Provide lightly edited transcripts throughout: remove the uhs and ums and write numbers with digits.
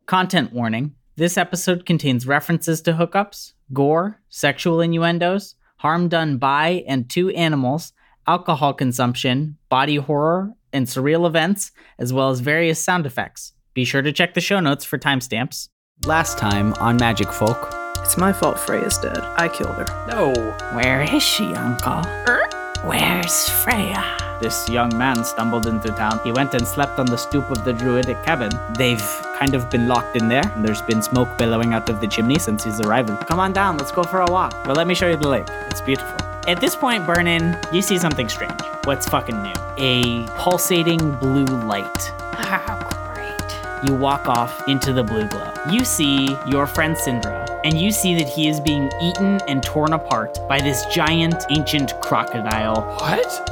Content warning. This episode contains references to hookups, gore, sexual innuendos, harm done by and to animals, alcohol consumption, body horror, and surreal events, as well as various sound effects. Be sure to check the show notes for timestamps. Last time on Magic Folk. It's my fault Freya's dead. I killed her. No. Where is she, Uncle? Where's Freya? This young man stumbled into town. He went and slept on the stoop of the druidic cabin. They've kind of been locked in there, and there's been smoke billowing out of the chimney since his arrival. Come on down, let's go for a walk. Well, let me show you the lake. It's beautiful. At this point, Burnin, you see something strange. What's fucking new? A pulsating blue light. How great. You walk off into the blue glow. You see your friend Syndra, and you see that he is being eaten and torn apart by this giant ancient crocodile. What?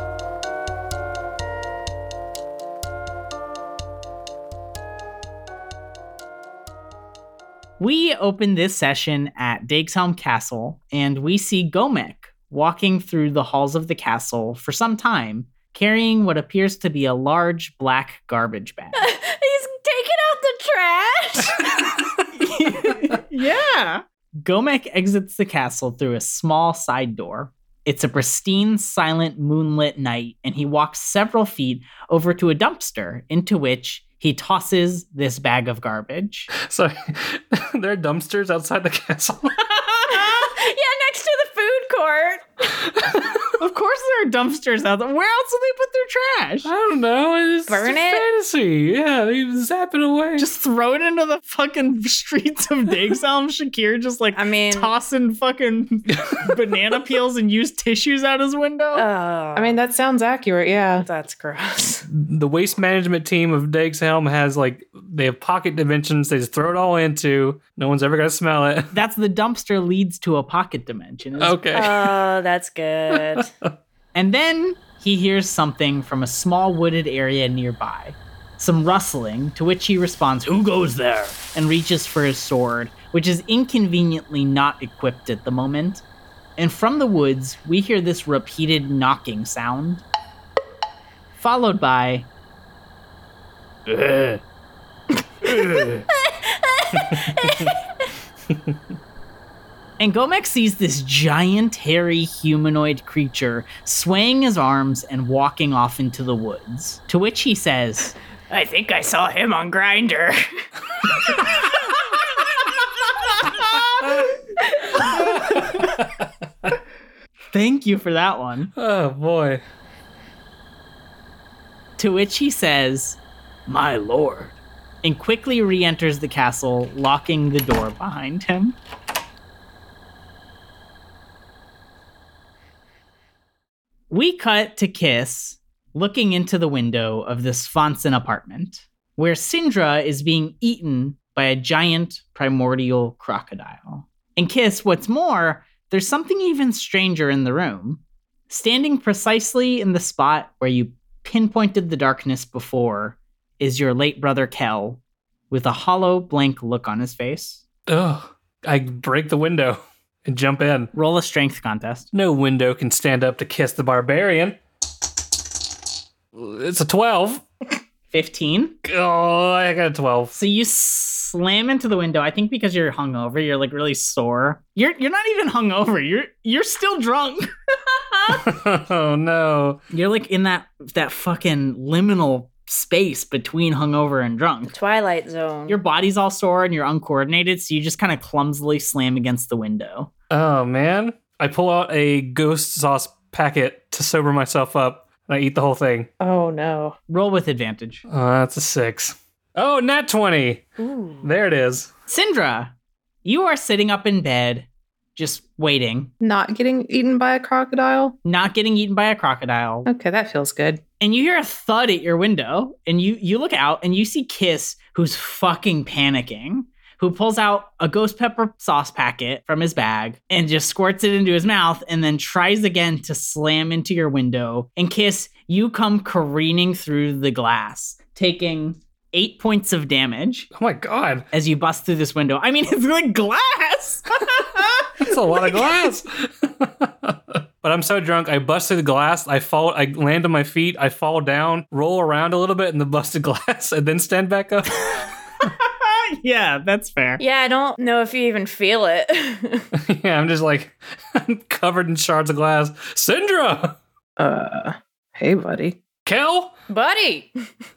We open this session at Dagshelm Castle, and we see Gomek walking through the halls of the castle for some time, carrying what appears to be a large black garbage bag. He's taking out the trash. Yeah. Gomek exits the castle through a small side door. It's a pristine, silent, moonlit night, and he walks several feet over to a dumpster, into which he tosses this bag of garbage. So, there are dumpsters outside the castle? Yeah, next to the food court. Of course there are dumpsters out there. Where else do they put their trash? I don't know. It's Burn just it? fantasy. Yeah, they zap it away. Just throw it into the fucking streets of Dagshelm. Shakir just like tossing fucking banana peels and used tissues out his window. I mean, that sounds accurate, yeah. That's gross. The waste management team of Dagshelm has they have pocket dimensions. They just throw it all into. No one's ever going to smell it. That's the dumpster leads to a pocket dimension. Okay. Oh, that's good. And then he hears something from a small wooded area nearby. Some rustling, to which he responds, "Who goes there?" and reaches for his sword, which is inconveniently not equipped at the moment. And from the woods, we hear this repeated knocking sound, followed by... And Gomek sees this giant, hairy, humanoid creature swaying his arms and walking off into the woods. To which he says, "I think I saw him on Grindr." Thank you for that one. Oh, boy. To which he says, "My lord," and quickly re-enters the castle, locking the door behind him. We cut to Kiss looking into the window of this Sfonson apartment, where Syndra is being eaten by a giant primordial crocodile. And Kiss, what's more, there's something even stranger in the room. Standing precisely in the spot where you pinpointed the darkness before is your late brother Kel, with a hollow, blank look on his face. Ugh. I break the window and jump in. Roll a strength contest. No window can stand up to Kiss the Barbarian. It's a 12. 15. Oh, I got a 12. So you slam into the window. I think because you're hungover, you're like really sore. You're not even hungover. You're still drunk. Oh no. You're like in that fucking liminal space between hungover and drunk. Twilight Zone. Your body's all sore and you're uncoordinated, so you just kind of clumsily slam against the window. Oh man. I pull out a ghost sauce packet to sober myself up, and I eat the whole thing. Oh no. Roll with advantage. Oh, that's a 6. Oh, nat 20. Ooh. There it is. Syndra, you are sitting up in bed, just waiting. Not getting eaten by a crocodile? Not getting eaten by a crocodile. Okay, that feels good. And you hear a thud at your window, and you look out, and you see Kiss, who's fucking panicking, who pulls out a ghost pepper sauce packet from his bag and just squirts it into his mouth and then tries again to slam into your window. And Kiss, you come careening through the glass, taking 8 points of damage. Oh my god. As you bust through this window. I mean, it's like glass! That's a lot of glass. But I'm so drunk, I bust through the glass, I land on my feet, I fall down, roll around a little bit in the busted glass, and then stand back up. Yeah, that's fair. Yeah, I don't know if you even feel it. Yeah, I'm just like, I'm covered in shards of glass. Syndra! Hey, buddy. Kel? Buddy!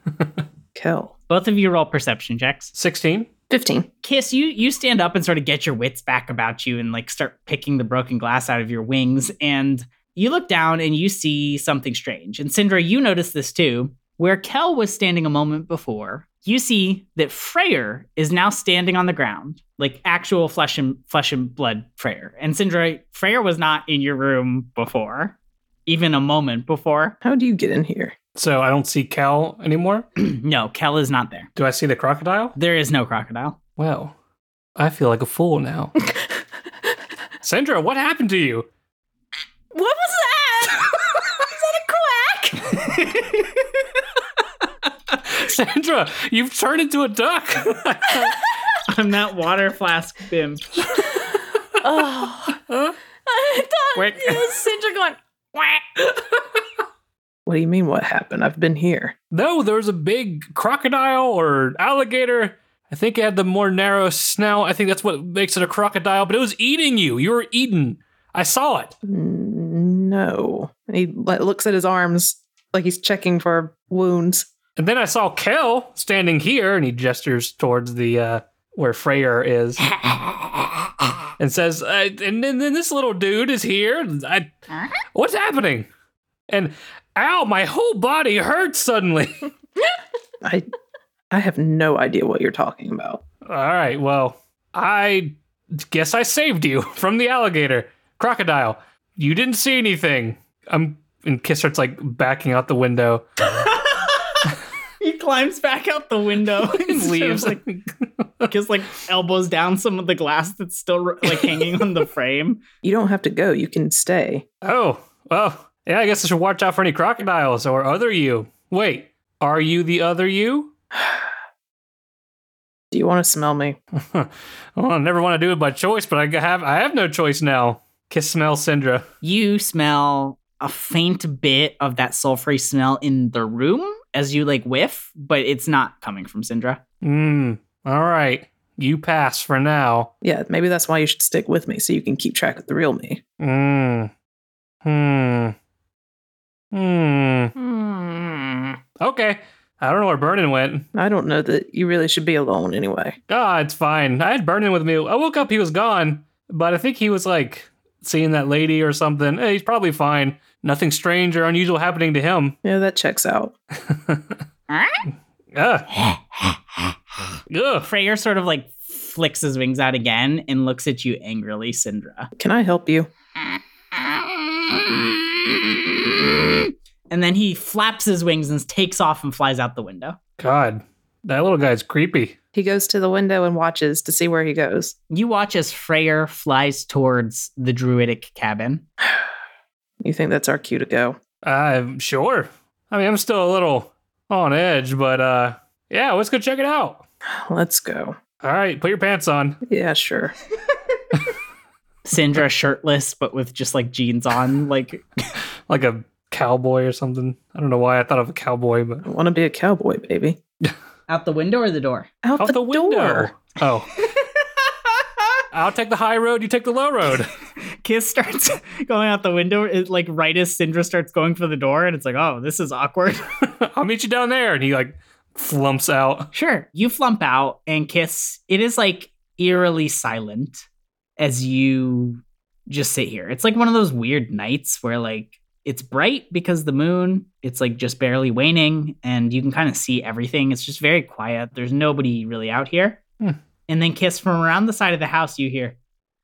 Kel. Both of you roll perception checks. 16. 15. Kiss, you stand up and sort of get your wits back about you and like start picking the broken glass out of your wings. And you look down and you see something strange. And Syndra, you notice this too. Where Kel was standing a moment before, you see that Freyr is now standing on the ground, like actual flesh and blood Freyr. And Syndra, Freyr was not in your room before, even a moment before. How do you get in here? So I don't see Kel anymore? No, Kel is not there. Do I see the crocodile? There is no crocodile. Well, I feel like a fool now. Syndra, what happened to you? What was that? Was that a quack? Syndra, you've turned into a duck. I'm that water flask bimp. Oh. I thought Quick. it was Syndra going, quack. What do you mean, what happened? I've been here. No, there was a big crocodile or alligator. I think it had the more narrow snout. I think that's what makes it a crocodile, but it was eating you. You were eaten. I saw it. No. He looks at his arms like he's checking for wounds. And then I saw Kel standing here, and he gestures towards the where Freyr is, and says, and then this little dude is here. What's happening? And ow, my whole body hurts suddenly. I have no idea what you're talking about. All right, well, I guess I saved you from the alligator. Crocodile, you didn't see anything. And Kiss starts like backing out the window. He climbs back out the window and Leaves. Kiss like elbows down some of the glass that's still like hanging on the frame. You don't have to go. You can stay. Oh, well, yeah, I guess I should watch out for any crocodiles or other you. Wait, are you the other you? Do you want to smell me? Well, I never want to do it by choice, but I have no choice now. Kiss smells Syndra. You smell a faint bit of that sulfury smell in the room as you like whiff, but it's not coming from Syndra. All right. You pass for now. Yeah, maybe that's why you should stick with me so you can keep track of the real me. Okay. I don't know where Burnin went. I don't know that you really should be alone anyway. Ah, it's fine. I had Burnin with me. I woke up, he was gone, but I think he was like seeing that lady or something. He's probably fine. Nothing strange or unusual happening to him. Yeah, that checks out. Ugh. Freyr sort of like flicks his wings out again and looks at you angrily, Syndra. Can I help you? And then he flaps his wings and takes off and flies out the window. God, that little guy's creepy. He goes to the window and watches to see where he goes. You watch as Freyr flies towards the druidic cabin. You think that's our cue to go? I'm sure. I mean, I'm still a little on edge, but yeah, let's go check it out. Let's go. All right, put your pants on. Yeah, sure. Syndra shirtless, but with just like jeans on, like Like a cowboy or something. I don't know why I thought of a cowboy, but I want to be a cowboy, baby. out the window or the door. Out out the window. door. Oh. I'll take the high road, you take the low road. Kiss starts going out the window, like right as Syndra starts going for the door, and it's like, oh, this is awkward. I'll meet you down there. And he like flumps out. Sure, you flump out, and Kiss, it is like eerily silent as you just sit here. It's like one of those weird nights where like it's bright because the moon, it's like just barely waning, and you can kind of see everything. It's just very quiet. There's nobody really out here. And then Kiss, from around the side of the house, you hear,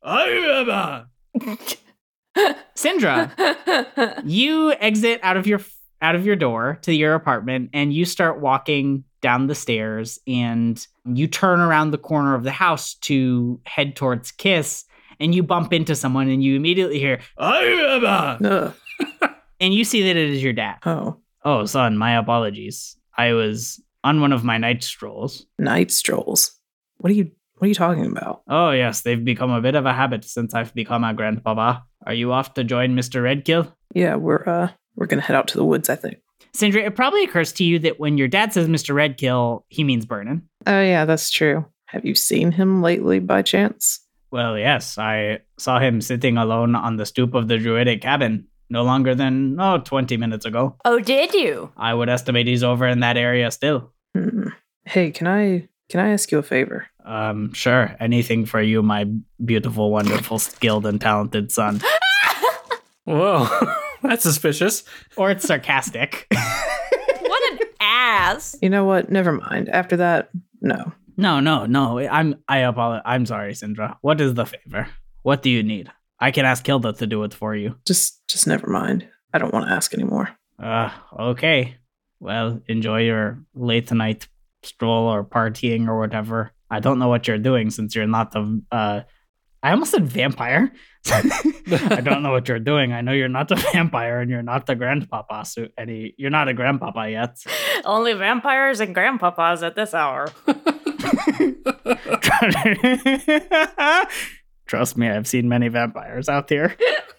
Syndra, you exit out of your door to your apartment, and you start walking down the stairs, and you turn around the corner of the house to head towards Kiss, and you bump into someone, and you immediately hear, Ugh. and you see that it is your dad. Oh, son, my apologies. I was on one of my night strolls. Night strolls. What are you talking about? Oh, yes, they've become a bit of a habit since I've become a grandpapa. Are you off to join Mr. Redkill? Yeah, we're gonna head out to the woods, I think. Syndra, it probably occurs to you that when your dad says Mr. Redkill, he means Burnin. Oh yeah, that's true. Have you seen him lately by chance? Well, yes, I saw him sitting alone on the stoop of the Druidic cabin no longer than, 20 minutes ago. Oh, did you? I would estimate he's over in that area still. Hey, can I ask you a favor? Sure. Anything for you, my beautiful, wonderful, skilled, and talented son. Whoa, that's suspicious. Or it's sarcastic. What an ass. You know what? Never mind. After that, no. No. I apologize. I'm sorry, Sindra. What is the favor? What do you need? I can ask Hilda to do it for you. Just never mind. I don't want to ask anymore. Okay. Well, enjoy your late night stroll or partying or whatever. I don't know what you're doing since you're not the, I almost said vampire. I don't know what you're doing. I know you're not the vampire and you're not the grandpapa. You're not a grandpapa yet. Only vampires and grandpapas at this hour. Trust me, I've seen many vampires out here.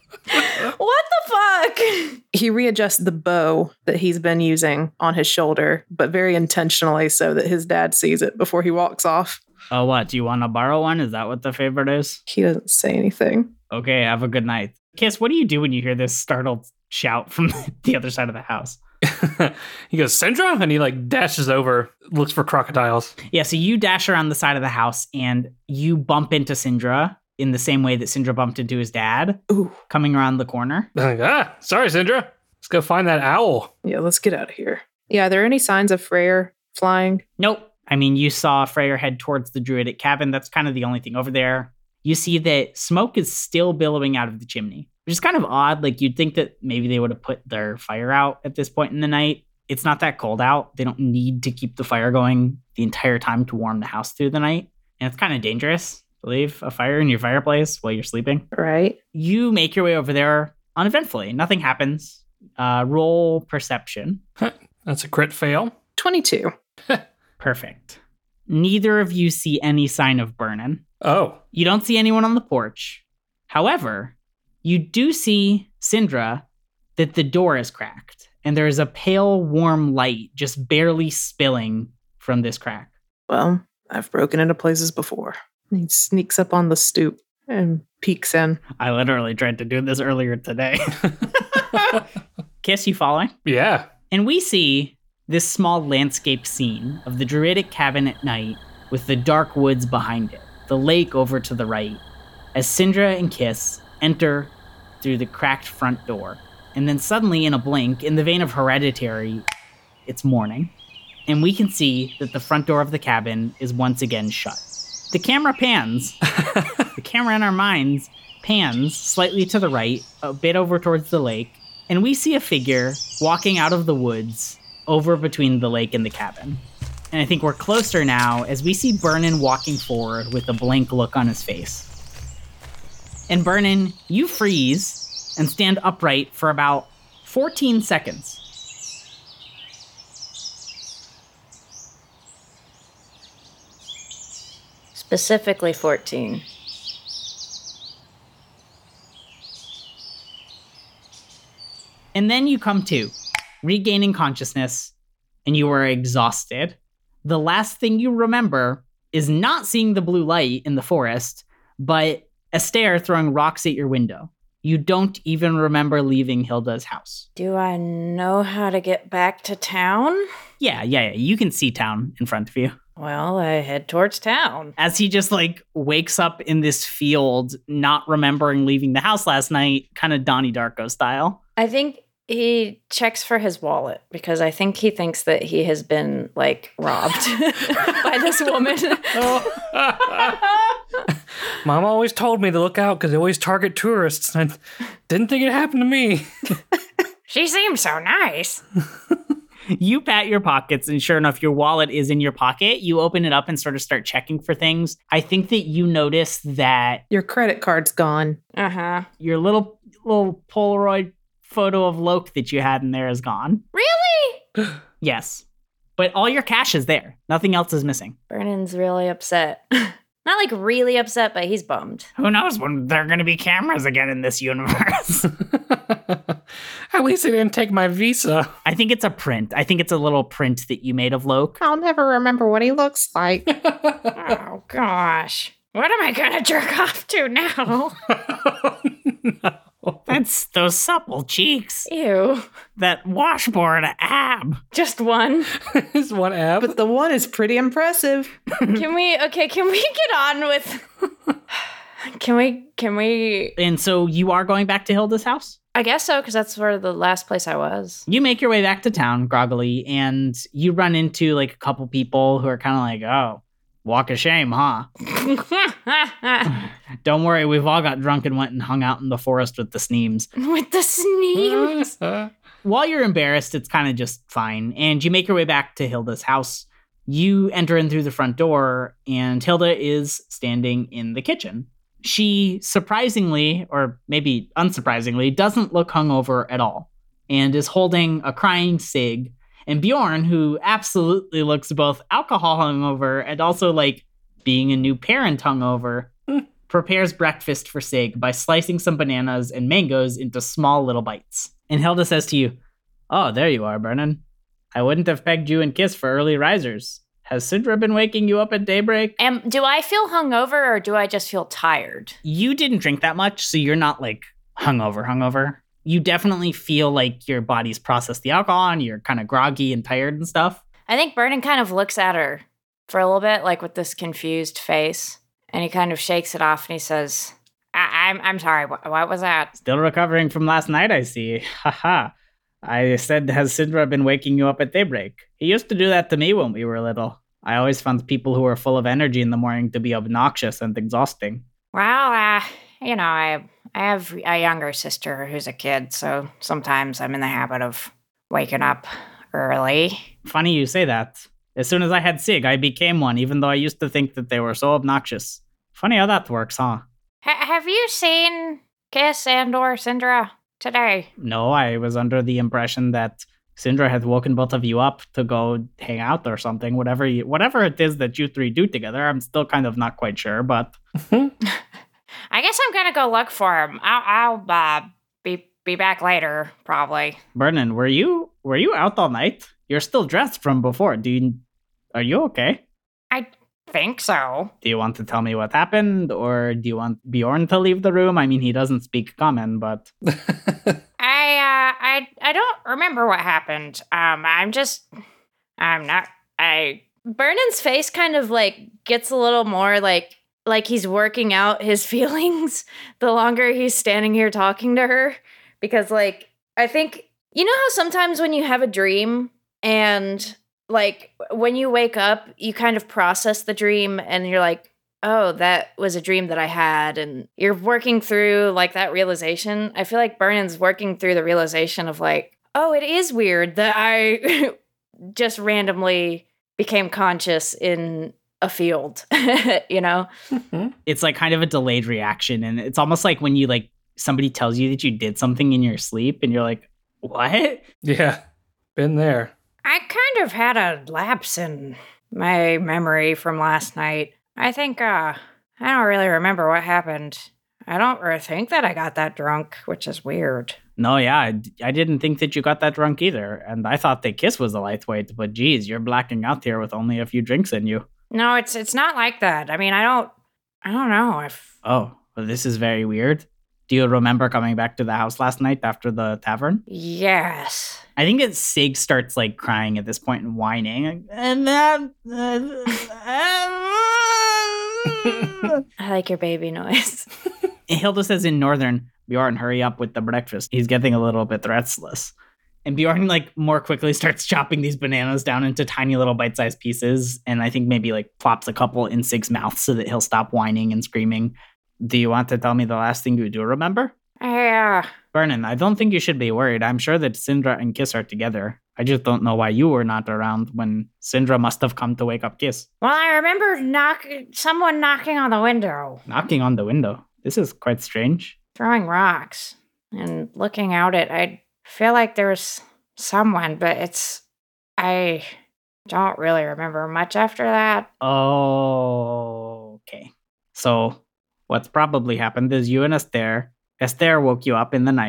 What the fuck? He readjusts the bow that he's been using on his shoulder, but very intentionally so that his dad sees it before he walks off. Oh, what? Do you want to borrow one? Is that what the favorite is? He doesn't say anything. Okay, have a good night. Kiss, what do you do when you hear this startled shout from the other side of the house? He goes, Sindra? And he dashes over, looks for crocodiles. Yeah, so you dash around the side of the house and you bump into Sindra in the same way that Sindra bumped into his dad. Ooh. Coming around the corner. Sorry, Sindra. Let's go find that owl. Yeah, let's get out of here. Yeah, are there any signs of Freyr flying? Nope. I mean, you saw Freyr head towards the Druidic cabin. That's kind of the only thing over there. You see that smoke is still billowing out of the chimney, which is kind of odd. You'd think that maybe they would have put their fire out at this point in the night. It's not that cold out. They don't need to keep the fire going the entire time to warm the house through the night. And it's kind of dangerous to leave a fire in your fireplace while you're sleeping. Right. You make your way over there uneventfully. Nothing happens. Roll perception. That's a crit fail. 22. Perfect. Neither of you see any sign of burning. Oh. You don't see anyone on the porch. However, you do see, Sindra, that the door is cracked, and there is a pale, warm light just barely spilling from this crack. Well, I've broken into places before. He sneaks up on the stoop and peeks in. I literally tried to do this earlier today. Kiss, you following? Yeah. And we see this small landscape scene of the Druidic cabin at night with the dark woods behind it, the lake over to the right, as Sindra and Kiss enter through the cracked front door. And then suddenly, in a blink, in the vein of Hereditary, it's morning. And we can see that the front door of the cabin is once again shut. The camera pans. The camera in our minds pans slightly to the right, a bit over towards the lake, and we see a figure walking out of the woods over between the lake and the cabin. And I think we're closer now as we see Burnin walking forward with a blank look on his face. And Burnin, you freeze and stand upright for about 14 seconds. Specifically 14. And then you come to, regaining consciousness, and you are exhausted. The last thing you remember is not seeing the blue light in the forest, but Astaire throwing rocks at your window. You don't even remember leaving Hilda's house. Do I know how to get back to town? Yeah. You can see town in front of you. Well, I head towards town. As he just wakes up in this field, not remembering leaving the house last night, kind of Donnie Darko style. I think he checks for his wallet because I think he thinks that he has been robbed by this woman. Mom always told me to look out because they always target tourists. I didn't think it happened to me. She seems so nice. You pat your pockets, and sure enough, your wallet is in your pocket. You open it up and sort of start checking for things. I think that you notice that Your credit card's gone. Uh-huh. your little Polaroid photo of Loke that you had in there is gone. Really? Yes. But all your cash is there. Nothing else is missing. Vernon's really upset. Not really upset, but he's bummed. Who knows when there are going to be cameras again in this universe? At least they didn't take my visa. I think it's a print. I think it's a little print that you made of Loke. I'll never remember what he looks like. Oh, gosh. What am I going to jerk off to now? That's those supple cheeks. Ew. That washboard ab. Just one. Is one ab. But the one is pretty impressive. Can we get on with... Can we... And so you are going back to Hilda's house? I guess so, because that's where the last place I was. You make your way back to town groggily, and you run into like a couple people who are kind of like, oh, walk of shame, huh? Don't worry, we've all got drunk and went and hung out in the forest with the Sneems. With the Sneems. While you're embarrassed, it's kind of just fine. And you make your way back to Hilda's house. You enter in through the front door, and Hilda is standing in the kitchen. She surprisingly, or maybe unsurprisingly, doesn't look hungover at all, and is holding a crying Sig. And Bjorn, who absolutely looks both alcohol hungover and also like being a new parent hungover, prepares breakfast for Sig by slicing some bananas and mangoes into small little bites. And Hilda says to you, "Oh, there you are, Vernon. I wouldn't have pegged you and Kiss for early risers. Has Sindra been waking you up at daybreak?" Do I feel hungover or do I just feel tired? You didn't drink that much, so you're not like hungover. You definitely feel like your body's processed the alcohol and you're kind of groggy and tired and stuff. I think Vernon kind of looks at her for a little bit, like with this confused face, and he kind of shakes it off and he says, I'm sorry, what was that? Still recovering from last night, I see. Haha. I said, has Sindra been waking you up at daybreak? He used to do that to me when we were little. I always found people who were full of energy in the morning to be obnoxious and exhausting. Well, I have a younger sister who's a kid, so sometimes I'm in the habit of waking up early. Funny you say that. As soon as I had Sig, I became one, even though I used to think that they were so obnoxious. Funny how that works, huh? Have you seen Kiss and/or Sindra today? No, I was under the impression that Sindra had woken both of you up to go hang out or something. Whatever it is that you three do together, I'm still kind of not quite sure, but... I guess I'm gonna go look for him. I'll be back later, probably. Vernon, were you out all night? You're still dressed from before. Are you okay? I think so. Do you want to tell me what happened, or do you want Bjorn to leave the room? I mean, he doesn't speak common, but... I don't remember what happened. Vernon's face kind of like gets a little more like he's working out his feelings the longer he's standing here talking to her. Because like, I think, you know how sometimes when you have a dream and like when you wake up, you kind of process the dream and you're like, oh, that was a dream that I had. And you're working through like that realization. I feel like Vernon's working through the realization of like, oh, it is weird that I just randomly became conscious in a field, you know? It's like kind of a delayed reaction. And it's almost like when you like somebody tells you that you did something in your sleep and you're like, what? Yeah, been there. I kind of had a lapse in my memory from last night. I think, I don't really remember what happened. I don't really think that I got that drunk, which is weird. No, yeah, I didn't think that you got that drunk either. And I thought that Kiss was a lightweight, but geez, you're blacking out here with only a few drinks in you. No, it's not like that. I mean, I don't know if... Oh, well, this is very weird. Do you remember coming back to the house last night after the tavern? Yes. I think that Sig starts like crying at this point and whining. I like your baby noise. Hilda says in Northern, Bjorn, hurry up with the breakfast. He's getting a little bit restless. And Bjorn like more quickly starts chopping these bananas down into tiny little bite-sized pieces. And I think maybe like plops a couple in Sig's mouth so that he'll stop whining and screaming. Do you want to tell me the last thing you do remember? Vernon, I don't think you should be worried. I'm sure that Sindra and Kiss are together. I just don't know why you were not around when Sindra must have come to wake up Kiss. Well, I remember someone knocking on the window. Knocking on the window? This is quite strange. Throwing rocks and looking out it. I feel like there was someone, but I don't really remember much after that. Oh, okay. So what's probably happened is you and Esther woke you up in the night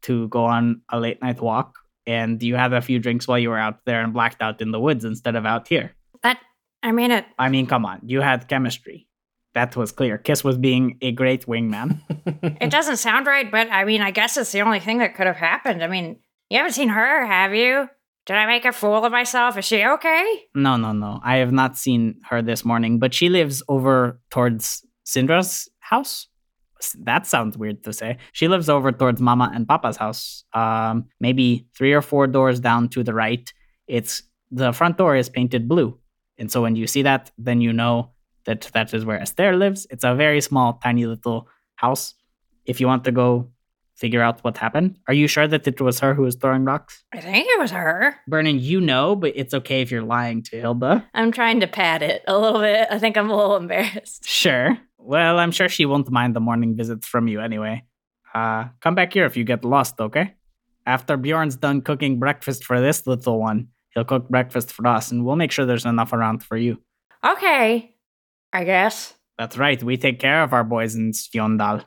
to go on a late night walk, and you had a few drinks while you were out there and blacked out in the woods instead of out here. I mean, Come on, you had chemistry. That was clear. Kiss was being a great wingman. it doesn't sound right, but I mean, I guess it's the only thing that could have happened. I mean, you haven't seen her, have you? Did I make a fool of myself? Is she okay? No. I have not seen her this morning, but she lives over towards Syndra's house. That sounds weird to say. She lives over towards Mama and Papa's house. Maybe 3 or 4 doors down to the right. The front door is painted blue. And so when you see that, then you know that is where Esther lives. It's a very small, tiny little house. If you want to go figure out what happened, are you sure that it was her who was throwing rocks? I think it was her. Vernon, you know, but it's okay if you're lying to Hilda. I'm trying to pad it a little bit. I think I'm a little embarrassed. Sure. Well, I'm sure she won't mind the morning visits from you anyway. Come back here if you get lost, okay? After Bjorn's done cooking breakfast for this little one, he'll cook breakfast for us, and we'll make sure there's enough around for you. Okay, I guess. That's right. We take care of our boys in Skjondal.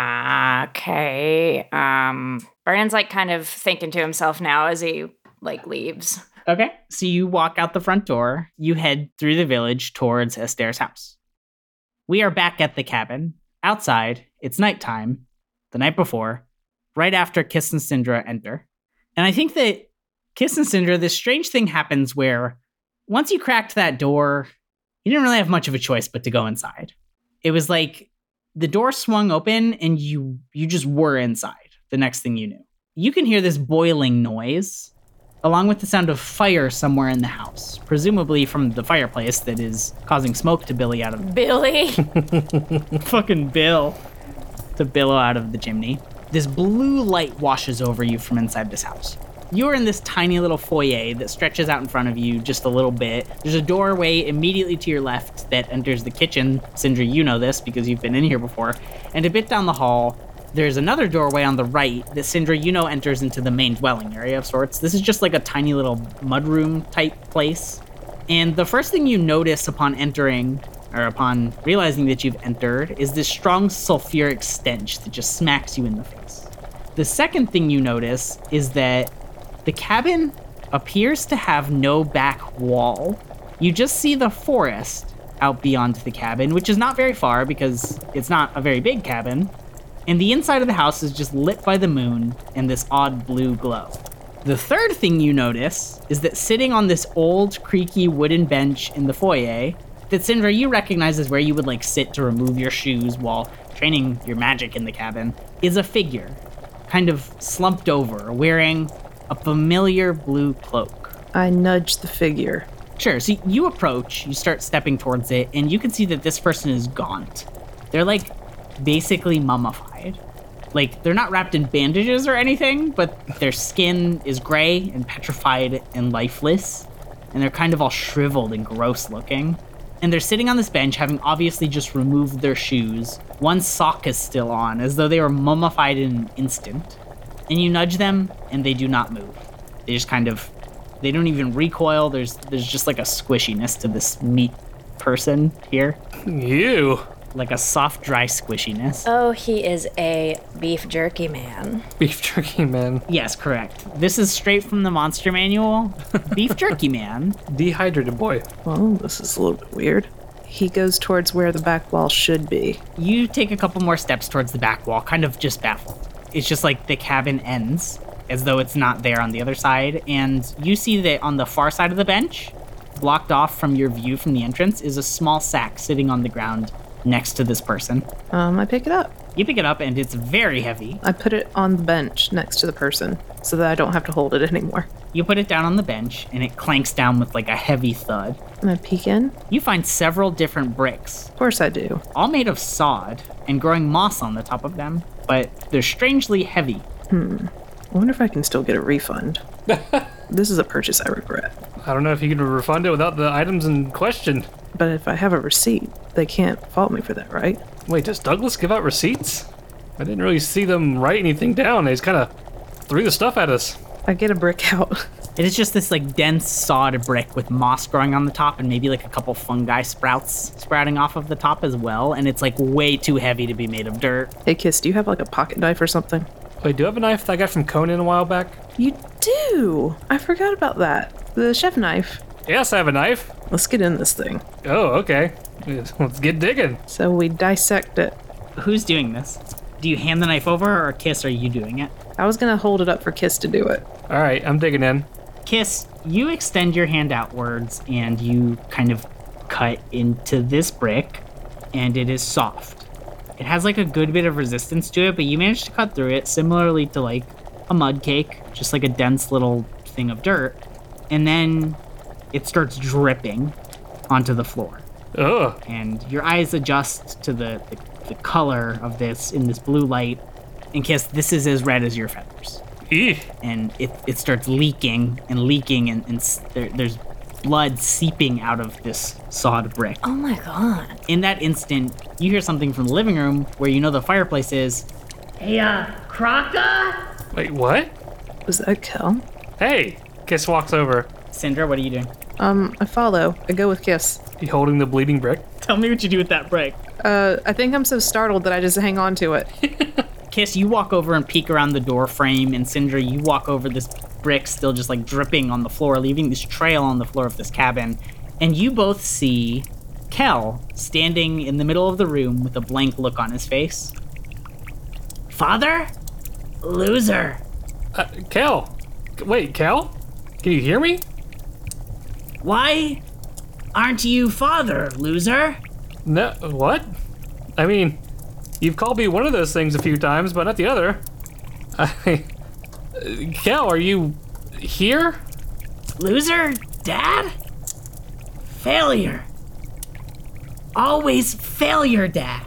Okay. Vernon's like kind of thinking to himself now as he like leaves. Okay. So you walk out the front door. You head through the village towards Esther's house. We are back at the cabin. Outside, it's nighttime, the night before, right after Kiss and Syndra enter. And I think that Kiss and Syndra, this strange thing happens where once you cracked that door, you didn't really have much of a choice but to go inside. It was like the door swung open and you just were inside the next thing you knew. You can hear this boiling noise along with the sound of fire somewhere in the house, presumably from the fireplace that is causing smoke to billy out of Billy? fucking Bill to billow out of the chimney. This blue light washes over you from inside this house. You're in this tiny little foyer that stretches out in front of you just a little bit. There's a doorway immediately to your left that enters the kitchen. Syndra, you know this because you've been in here before. And a bit down the hall, there's another doorway on the right that Syndra, you know, enters into the main dwelling area of sorts. This is just like a tiny little mudroom type place. And the first thing you notice upon entering, or upon realizing that you've entered, is this strong sulfuric stench that just smacks you in the face. The second thing you notice is that the cabin appears to have no back wall. You just see the forest out beyond the cabin, which is not very far because it's not a very big cabin. And the inside of the house is just lit by the moon and this odd blue glow. The third thing you notice is that sitting on this old, creaky wooden bench in the foyer, that Syndra, you recognize as where you would like sit to remove your shoes while training your magic in the cabin, is a figure, kind of slumped over, wearing a familiar blue cloak. I nudge the figure. Sure, so you approach, you start stepping towards it, and you can see that this person is gaunt. They're like basically mummified. Like, they're not wrapped in bandages or anything, but their skin is gray and petrified and lifeless, and they're kind of all shriveled and gross looking. And they're sitting on this bench, having obviously just removed their shoes. One sock is still on, as though they were mummified in an instant. And you nudge them, and they do not move. They just kind of, they don't even recoil. There's just like a squishiness to this meat person here. You. Like a soft, dry squishiness. Oh, he is a beef jerky man. Beef jerky man. Yes, correct. This is straight from the Monster Manual. Beef jerky man. Dehydrated boy. Well, this is a little bit weird. He goes towards where the back wall should be. You take a couple more steps towards the back wall, kind of just baffled. It's just like the cabin ends, as though it's not there on the other side, and you see that on the far side of the bench, blocked off from your view from the entrance, is a small sack sitting on the ground next to this person. I pick it up. You pick it up, and it's very heavy. I put it on the bench next to the person so that I don't have to hold it anymore. You put it down on the bench, and it clanks down with like a heavy thud. I peek in. You find several different bricks, Of course I do. all made of sod and growing moss on the top of them, but they're strangely heavy. I wonder if I can still get a refund. This is a purchase I regret. I don't know if you can refund it without the items in question. But if I have a receipt, they can't fault me for that, right? Wait, does Douglas give out receipts? I didn't really see them write anything down. They just kind of threw the stuff at us. I get a brick out. It is just this like dense sod brick with moss growing on the top and maybe like a couple fungi sprouts sprouting off of the top as well. And it's like way too heavy to be made of dirt. Hey, Kiss, do you have like a pocket knife or something? Wait, do you have a knife that I got from Conan a while back? You do. I forgot about that. The chef knife. Yes, I have a knife. Let's get in this thing. Oh, okay. Let's get digging. So we dissect it. Who's doing this? Do you hand the knife over, or Kiss, are you doing it? I was going to hold it up for Kiss to do it. All right, I'm digging in. Kiss, you extend your hand outwards and you kind of cut into this brick, and it is soft. It has like a good bit of resistance to it, but you managed to cut through it similarly to like a mud cake, just like a dense little thing of dirt. And then it starts dripping onto the floor. Ugh. And your eyes adjust to the color of this in this blue light. And Kiss, this is as red as your feathers. Eeh. And it starts leaking, and there's blood seeping out of this sawed brick. Oh my god. In that instant, you hear something from the living room where you know the fireplace is. Hey, Kraka? Wait, what? Was that Kel? Hey, Kiss walks over. Sindra, what are you doing? I follow. I go with Kiss. You holding the bleeding brick? Tell me what you do with that brick. I think I'm so startled that I just hang on to it. Kiss, you walk over and peek around the door frame, and Sindra, you walk over this brick still just like dripping on the floor, leaving this trail on the floor of this cabin. And you both see Kel standing in the middle of the room with a blank look on his face. Father? Loser. Kel. Wait, Kel? Can you hear me? Why aren't you father, loser? No, what? I mean, you've called me one of those things a few times, but not the other. Kel, are you here? Loser? Dad? Failure. Always failure, Dad.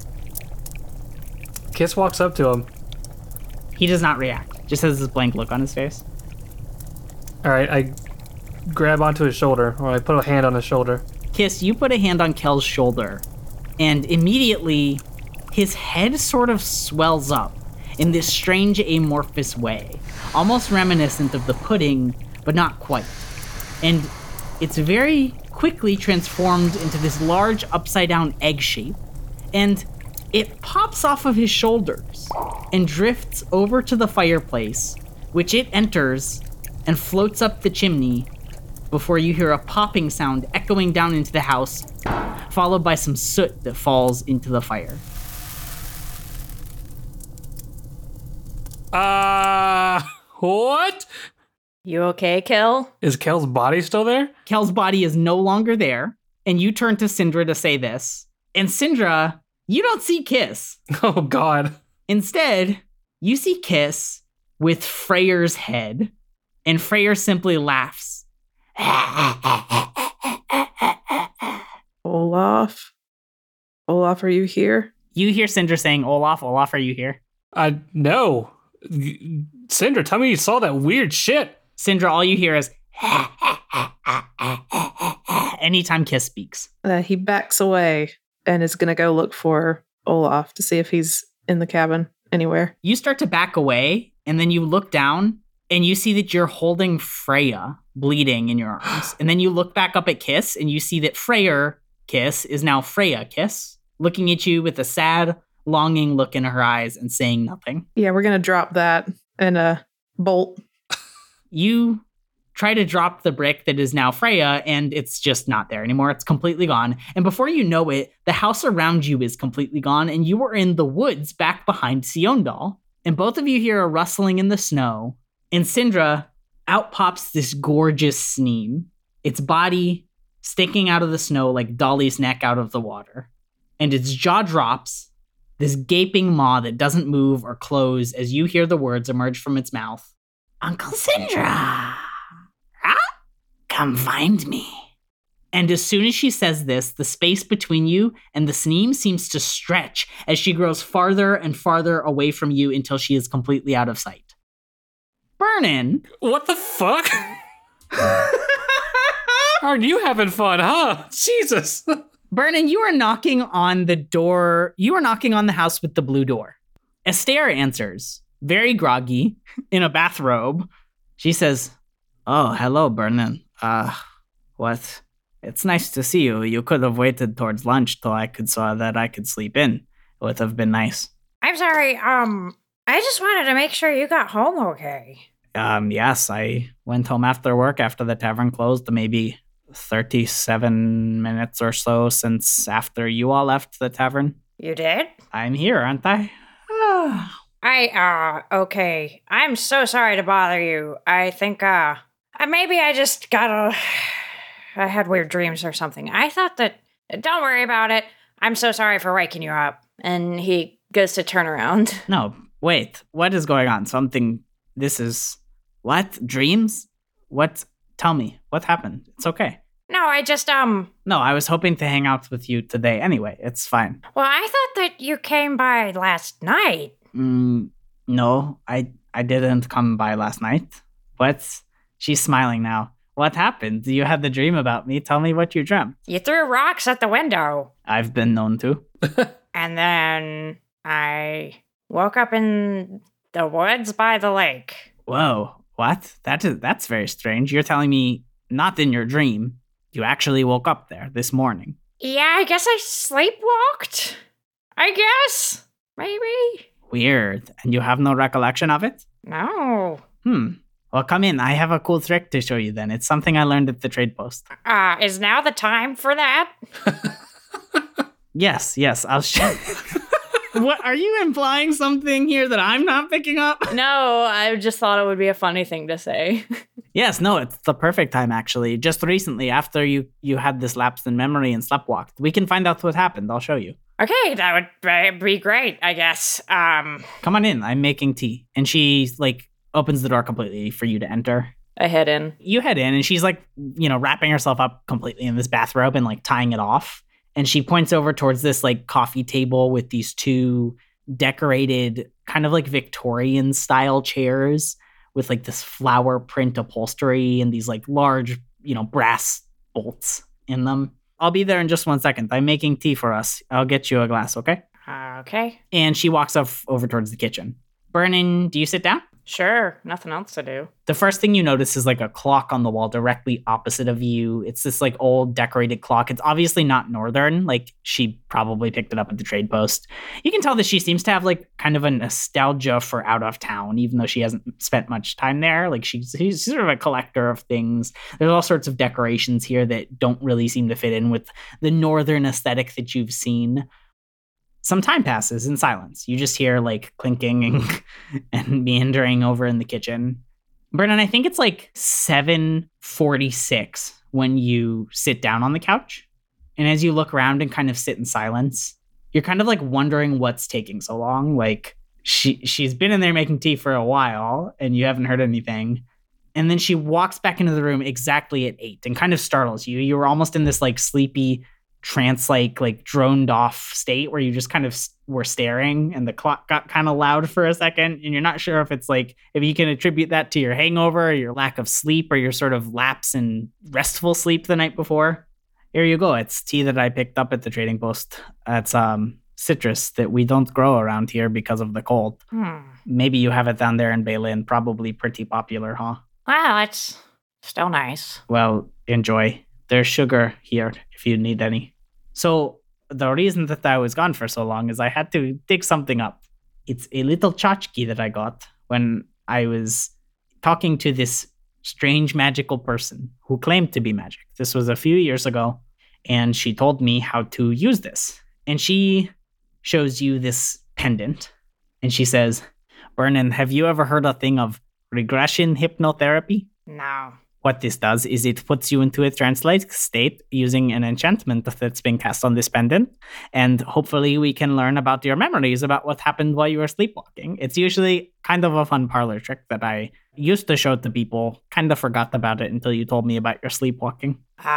Kiss walks up to him. He does not react, just has this blank look on his face. All right, I grab onto his shoulder, or I put a hand on his shoulder. Kiss, you put a hand on Kel's shoulder, and immediately his head sort of swells up in this strange amorphous way, almost reminiscent of the pudding, but not quite. And it's very quickly transformed into this large upside-down egg shape, and it pops off of his shoulders and drifts over to the fireplace, which it enters and floats up the chimney before you hear a popping sound echoing down into the house, followed by some soot that falls into the fire. What? You okay, Kel? Is Kel's body still there? Kel's body is no longer there, and you turn to Sindra to say this. And Sindra, you don't see Kiss. Oh, God. Instead, you see Kiss with Freyr's head, and Freyr simply laughs. Olaf? Olaf, are you here? You hear Sindra saying, Olaf, are you here? No. Sindra, tell me you saw that weird shit. Sindra, all you hear is anytime Kiss speaks. He backs away and is going to go look for Olaf to see if he's in the cabin anywhere. You start to back away, and then you look down, and you see that you're holding Freya bleeding in your arms. And then you look back up at Kiss, and you see that Freyr Kiss is now Freya Kiss, looking at you with a sad, longing look in her eyes and saying nothing. Yeah, we're going to drop that and bolt. You try to drop the brick that is now Freya, and it's just not there anymore. It's completely gone. And before you know it, the house around you is completely gone, and you are in the woods back behind Siondal. And both of you hear a rustling in the snow. And Sindra, out pops this gorgeous Sneem, its body sticking out of the snow like Dolly's neck out of the water. And its jaw drops, this gaping maw that doesn't move or close as you hear the words emerge from its mouth. Uncle Sindra, come find me. And as soon as she says this, the space between you and the Sneem seems to stretch as she grows farther and farther away from you until she is completely out of sight. Burnin'. What the fuck? Aren't you having fun, huh? Jesus. Burnin', you are knocking on the door. You are knocking on the house with the blue door. Esther answers, very groggy, in a bathrobe. She says, "Oh, hello, Burnin'. What? It's nice to see you. You could have waited towards lunch till I could saw that I could sleep in. It would have been nice." I'm sorry, I just wanted to make sure you got home okay. Yes, I went home after work after the tavern closed, maybe 37 minutes or so since after you all left the tavern. You did? I'm here, aren't I? Okay. I'm so sorry to bother you. I think, maybe I just I had weird dreams or something. I thought that, don't worry about it. I'm so sorry for waking you up. And he goes to turn around. No, wait. What is going on? What? Dreams? What? Tell me. What happened? It's okay. No, I just, No, I was hoping to hang out with you today anyway. It's fine. Well, I thought that you came by last night. No, I didn't come by last night. What? She's smiling now. What happened? You had the dream about me. Tell me what you dreamt. You threw rocks at the window. I've been known to. And then I woke up in the woods by the lake. Whoa, what? That's very strange. You're telling me not in your dream. You actually woke up there this morning. Yeah, I guess I sleepwalked. I guess. Maybe. Weird. And you have no recollection of it? No. Well, come in. I have a cool trick to show you then. It's something I learned at the trade post. Is now the time for that? Yes, I'll show. What, are you implying something here that I'm not picking up? No, I just thought it would be a funny thing to say. Yes, no, it's the perfect time, actually. Just recently, after you had this lapse in memory and sleptwalked. We can find out what happened. I'll show you. Okay, that would be great, I guess. Come on in. I'm making tea. And she, opens the door completely for you to enter. I head in. You head in, and she's, wrapping herself up completely in this bathrobe and, tying it off. And she points over towards this, coffee table with these two decorated, kind of Victorian-style chairs with, this flower print upholstery and these, large, brass bolts in them. I'll be there in just 1 second. I'm making tea for us. I'll get you a glass, okay? Okay. And she walks over towards the kitchen. Vernon, do you sit down? Sure. Nothing else to do. The first thing you notice is a clock on the wall directly opposite of you. It's this old decorated clock. It's obviously not northern. She probably picked it up at the trade post. You can tell that she seems to have kind of a nostalgia for out of town, even though she hasn't spent much time there. She's sort of a collector of things. There's all sorts of decorations here that don't really seem to fit in with the northern aesthetic that you've seen. Some time passes in silence. You just hear clinking and meandering over in the kitchen. Vernon, I think it's 7:46 when you sit down on the couch. And as you look around and kind of sit in silence, you're kind of wondering what's taking so long. She's been in there making tea for a while and you haven't heard anything. And then she walks back into the room exactly at 8 and kind of startles you. You were almost in this sleepy trance-like droned off state where you just kind of were staring and the clock got kind of loud for a second and you're not sure if it's if you can attribute that to your hangover or your lack of sleep or your sort of lapse in restful sleep the night before. Here you go. It's tea that I picked up at the trading post. It's citrus that we don't grow around here because of the cold. Maybe you have it down there in Baylin. Probably pretty popular, huh? Well, it's still nice. Well, enjoy. There's sugar here if you need any. So the reason that I was gone for so long is I had to dig something up. It's a little tchotchke that I got when I was talking to this strange magical person who claimed to be magic. This was a few years ago, and she told me how to use this. And she shows you this pendant, and she says, Vernon, have you ever heard a thing of regression hypnotherapy? No. What this does is it puts you into a trance-like state using an enchantment that's been cast on this pendant, and hopefully we can learn about your memories about what happened while you were sleepwalking. It's usually kind of a fun parlor trick that I used to show to people. Kind of forgot about it until you told me about your sleepwalking.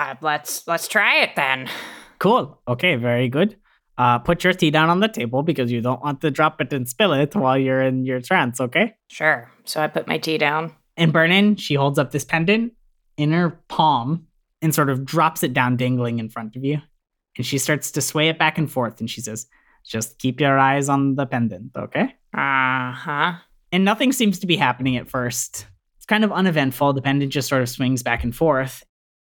Let's try it then. Cool. Okay, very good. Put your tea down on the table because you don't want to drop it and spill it while you're in your trance, okay? Sure. So I put my tea down. And Vernon, she holds up this pendant in her palm and sort of drops it down dangling in front of you. And she starts to sway it back and forth. And she says, just keep your eyes on the pendant, okay? Uh-huh. And nothing seems to be happening at first. It's kind of uneventful. The pendant just sort of swings back and forth.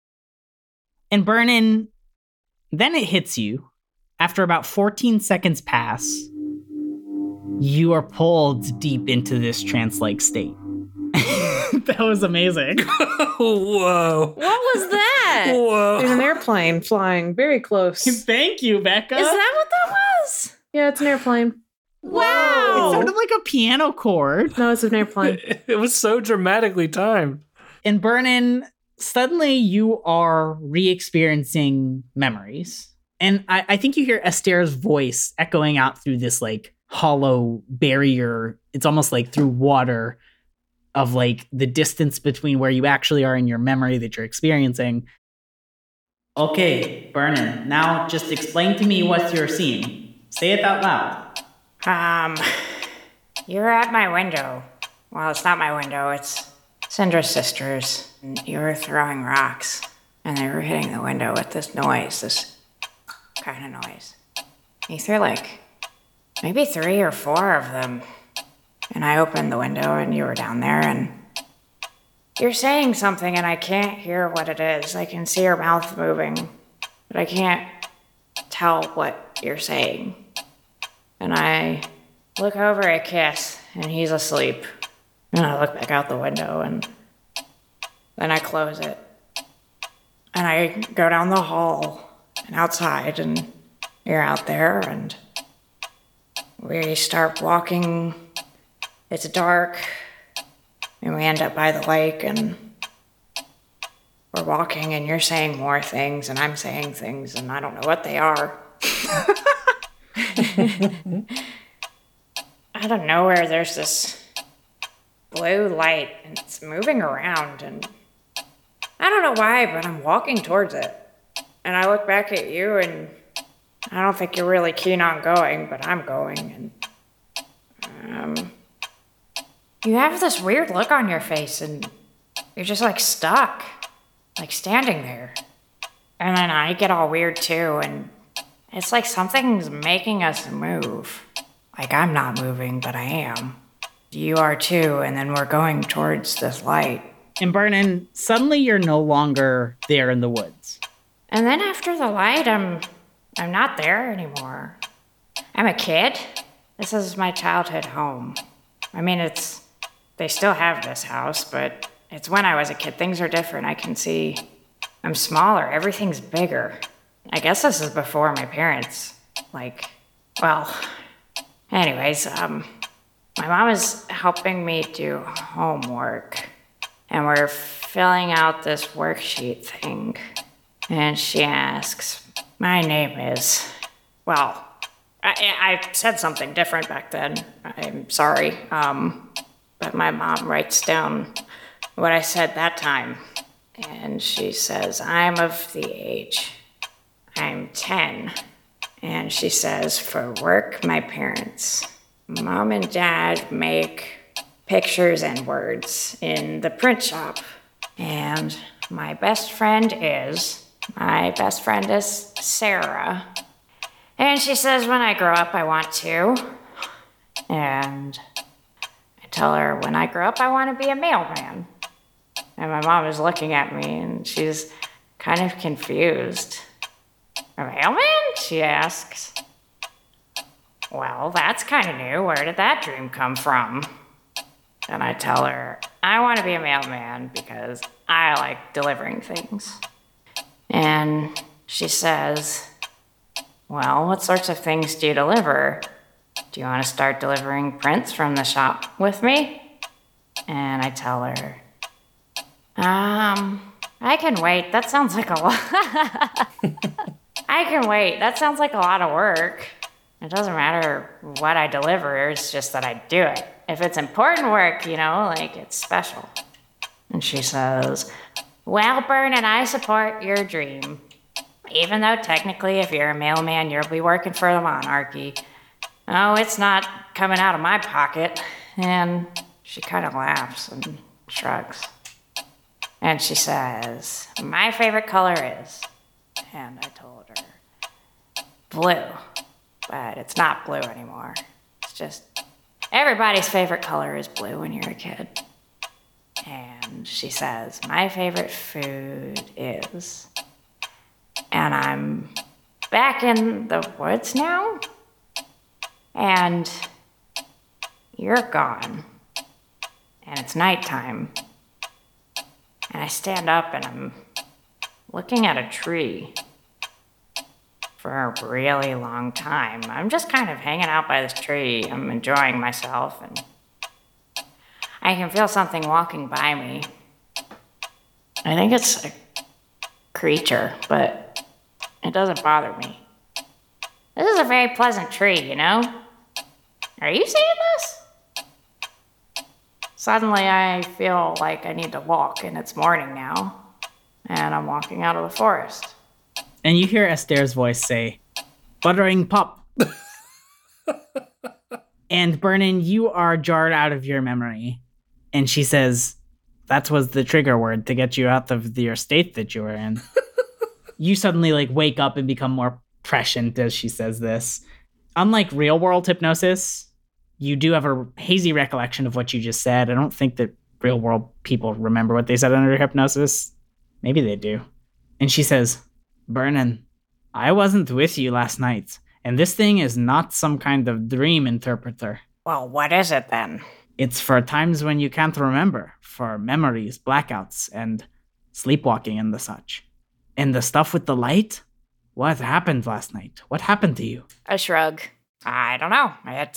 And Vernon, then it hits you. After about 14 seconds pass, you are pulled deep into this trance-like state. That was amazing. Whoa. What was that? There's Whoa. an airplane flying very close. Thank you, Becca. Is that what that was? Yeah, it's an airplane. Wow. It sounded like a piano chord. No, it's an airplane. It was so dramatically timed. And Burnin, suddenly you are re-experiencing memories. And I think you hear Esther's voice echoing out through this like hollow barrier. It's almost like through water of like the distance between where you actually are in your memory that you're experiencing. Okay, Burnin, now just explain to me what you're seeing. Say it out loud. You're at my window. Well, it's not my window, it's Syndra's sister's. And you were throwing rocks, and they were hitting the window with this noise, this kind of noise. You threw like maybe 3 or 4 of them. And I opened the window, and you were down there, and you're saying something, and I can't hear what it is. I can see your mouth moving, but I can't tell what you're saying. And I look over at Kiss, and he's asleep. And I look back out the window, and then I close it. And I go down the hall and outside, and you're out there, and we start walking. It's dark, and we end up by the lake, and we're walking, and you're saying more things, and I'm saying things, and I don't know what they are. Out of nowhere, there's this blue light, and it's moving around, and I don't know why, but I'm walking towards it. And I look back at you, and I don't think you're really keen on going, but I'm going, and you have this weird look on your face, and you're just like stuck, like standing there. And then I get all weird too, and it's like something's making us move. Like I'm not moving, but I am. You are too, and then we're going towards this light. And Burnin, suddenly you're no longer there in the woods. And then after the light, I'm not there anymore. I'm a kid. This is my childhood home. I mean, they still have this house, but it's when I was a kid. Things are different. I can see I'm smaller. Everything's bigger. I guess this is before my parents, anyways, my mom is helping me do homework, and we're filling out this worksheet thing, and she asks, my name is, I said something different back then. I'm sorry. But my mom writes down what I said that time. And she says, I'm of the age. I'm 10. And she says, for work, my parents, Mom and Dad, make pictures and words in the print shop. And my best friend is Sarah. And she says, when I grow up, I want to. And I tell her, when I grow up, I want to be a mailman. And my mom is looking at me, and she's kind of confused. A mailman? She asks. Well, that's kind of new. Where did that dream come from? And I tell her, I want to be a mailman because I like delivering things. And she says, well, what sorts of things do you deliver? Do you want to start delivering prints from the shop with me? And I tell her, I can wait. That sounds like a lot. I can wait. That sounds like a lot of work. It doesn't matter what I deliver. It's just that I do it. If it's important work, it's special. And she says, well, Bern, and I support your dream. Even though technically if you're a mailman, you'll be working for the monarchy. Oh, it's not coming out of my pocket. And she kind of laughs and shrugs. And she says, my favorite color is, and I told her, blue. But it's not blue anymore. It's just, everybody's favorite color is blue when you're a kid. And she says, my favorite food is, and I'm back in the woods now. And you're gone. And it's nighttime. And I stand up and I'm looking at a tree for a really long time. I'm just kind of hanging out by this tree. I'm enjoying myself, and I can feel something walking by me. I think it's a creature, but it doesn't bother me. This is a very pleasant tree, you know? Are you seeing this? Suddenly I feel like I need to walk, and it's morning now, and I'm walking out of the forest. And you hear Esther's voice say, "Buttering pop." And Vernon, you are jarred out of your memory. And she says, that was the trigger word to get you out of your state that you were in. You suddenly wake up and become more prescient as she says this. Unlike real world hypnosis, you do have a hazy recollection of what you just said. I don't think that real world people remember what they said under hypnosis. Maybe they do. And she says, "Vernon, I wasn't with you last night, and this thing is not some kind of dream interpreter. Well, what is it then? It's for times when you can't remember, for memories, blackouts, and sleepwalking and the such. And the stuff with the light? What happened last night? What happened to you?" I shrug. I don't know.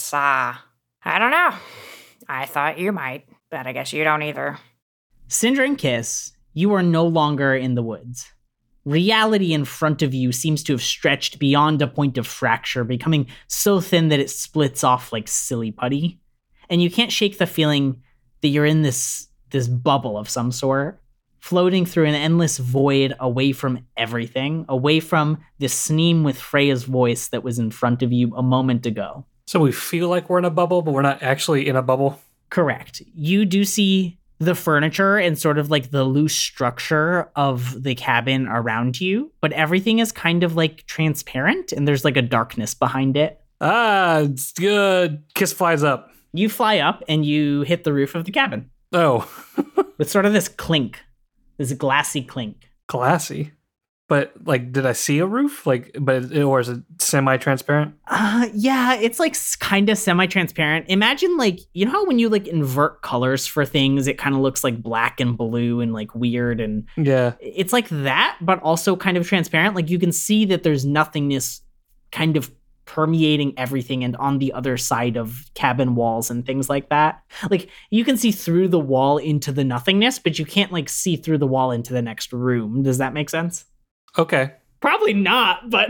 I don't know. I thought you might, but I guess you don't either. Sindra and Kiss, you are no longer in the woods. Reality in front of you seems to have stretched beyond a point of fracture, becoming so thin that it splits off like silly putty. And you can't shake the feeling that you're in this bubble of some sort, floating through an endless void away from everything, away from the Sneem with Freya's voice that was in front of you a moment ago. So we feel like we're in a bubble, but we're not actually in a bubble? Correct. You do see the furniture and sort of the loose structure of the cabin around you, but everything is kind of transparent and there's a darkness behind it. Ah, it's good. Kiss flies up. You fly up and you hit the roof of the cabin Oh, with sort of this clink, this glassy clink. glassy. But did I see a roof? Or is it semi-transparent? Yeah, it's kind of semi-transparent. Imagine you know how when you invert colors for things, it kind of looks like black and blue and weird, and Yeah. it's like that, but also kind of transparent. You can see that there's nothingness kind of permeating everything and on the other side of cabin walls and things like that. You can see through the wall into the nothingness, but you can't see through the wall into the next room. Does that make sense? Okay. Probably not, but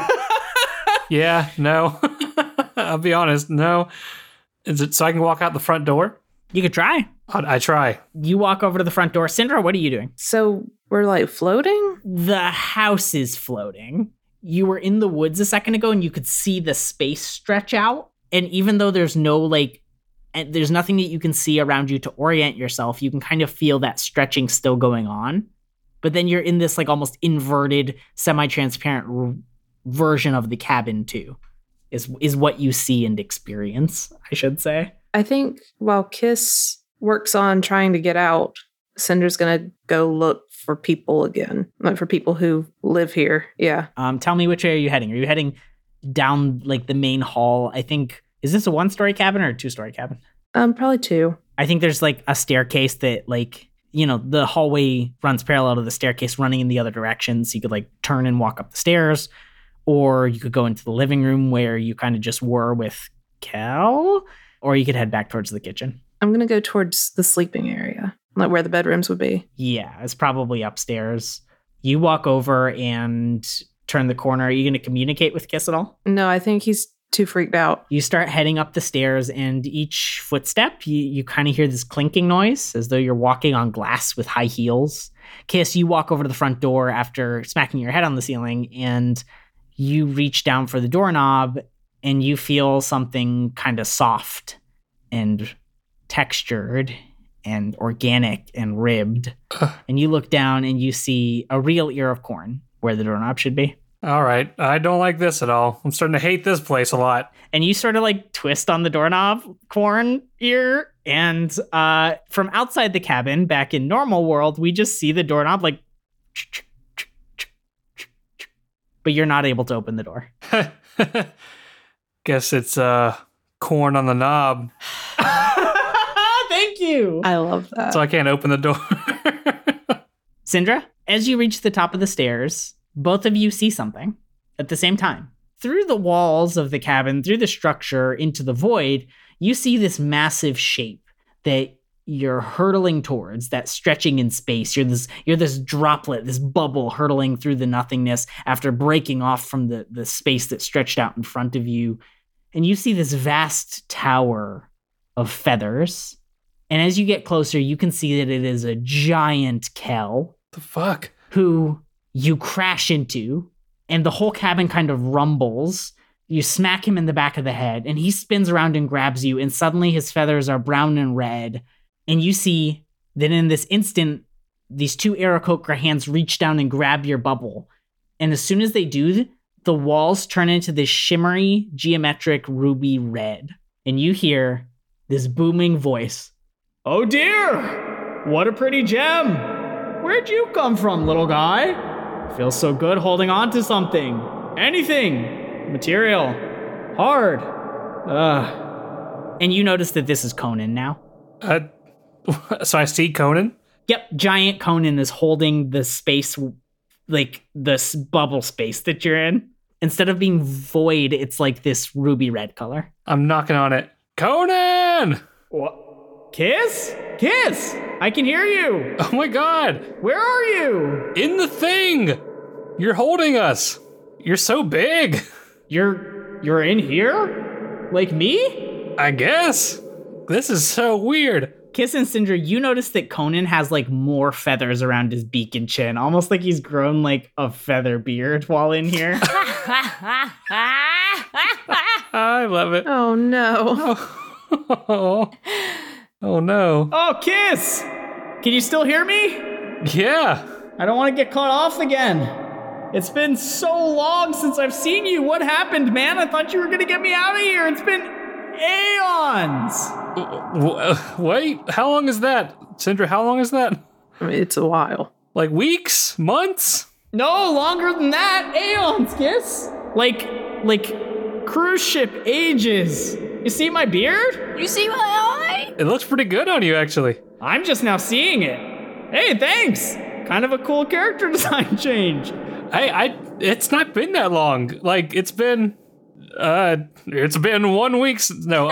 Yeah, no. I'll be honest, no. Is it so I can walk out the front door? you could try. I try. You walk over to the front door. Sindra, what are you doing? So we're floating? The house is floating. You were in the woods a second ago and you could see the space stretch out. And even though there's no and there's nothing that you can see around you to orient yourself, you can kind of feel that stretching still going on. But then you're in this almost inverted, semi-transparent version of the cabin too, is what you see and experience, I should say. I think while Kiss works on trying to get out, Cinder's going to go look for people again, for people who live here. Yeah. Tell me, which way are you heading? Are you heading down the main hall? I think, is this a 1-story cabin or a 2-story cabin? Probably 2. I think there's a staircase that the hallway runs parallel to the staircase running in the other direction. So you could turn and walk up the stairs, or you could go into the living room where you kind of just were with Kel, or you could head back towards the kitchen. I'm going to go towards the sleeping area, where the bedrooms would be. Yeah, it's probably upstairs. You walk over and turn the corner. Are you going to communicate with Kiss at all? No, I think he's too freaked out. You start heading up the stairs, and each footstep, you kind of hear this clinking noise as though you're walking on glass with high heels. Kiss, you walk over to the front door after smacking your head on the ceiling, and you reach down for the doorknob, and you feel something kind of soft and textured and organic and ribbed. And you look down and you see a real ear of corn where the doorknob should be. All right. I don't like this at all. I'm starting to hate this place a lot. And you sort of twist on the doorknob, corn ear. And from outside the cabin, back in normal world, we just see the doorknob but you're not able to open the door. Guess it's corn on the knob. Thank you. I love that. So I can't open the door. Sindra, as you reach the top of the stairs, both of you see something at the same time. Through the walls of the cabin, through the structure, into the void, you see this massive shape that you're hurtling towards, that stretching in space. You're this droplet, this bubble hurtling through the nothingness after breaking off from the space that stretched out in front of you. And you see this vast tower of feathers. And as you get closer, you can see that it is a giant Kel The fuck? who you crash into, and the whole cabin kind of rumbles. You smack him in the back of the head, and he spins around and grabs you, and suddenly his feathers are brown and red. And you see that in this instant, these two Aarakocra hands reach down and grab your bubble. And as soon as they do, the walls turn into this shimmery, geometric ruby red. And you hear this booming voice. Oh dear! What a pretty gem! Where'd you come from, little guy? Feels so good holding on to something. Anything. Material. Hard. And you notice that this is Conan now. So I see Conan? Yep, giant Conan is holding the space, like this bubble space that you're in. Instead of being void, it's like this ruby red color. I'm knocking on it. Conan! What? Kiss? Kiss! I can hear you! Oh my god! Where are you? In the thing! You're holding us! You're so big! You're in here? Like me? I guess. This is so weird. Kiss and Sindra, you notice that Conan has like more feathers around his beak and chin, almost like he's grown like a feather beard while in here. I love it. Oh no. Oh no. Oh, Kiss! Can you still hear me? Yeah. I don't want to get caught off again. It's been so long since I've seen you. What happened, man? I thought you were going to get me out of here. It's been aeons. Wait, how long is that? Sindra, how long is that? I mean, it's a while. Like weeks? Months? No, longer than that. Aeons, Kiss. Like cruise ship ages. You see my beard? You see my eye? It looks pretty good on you, actually. I'm just now seeing it. Hey, thanks. Kind of a cool character design change. It's not been that long. Like, it's been 1 week. No,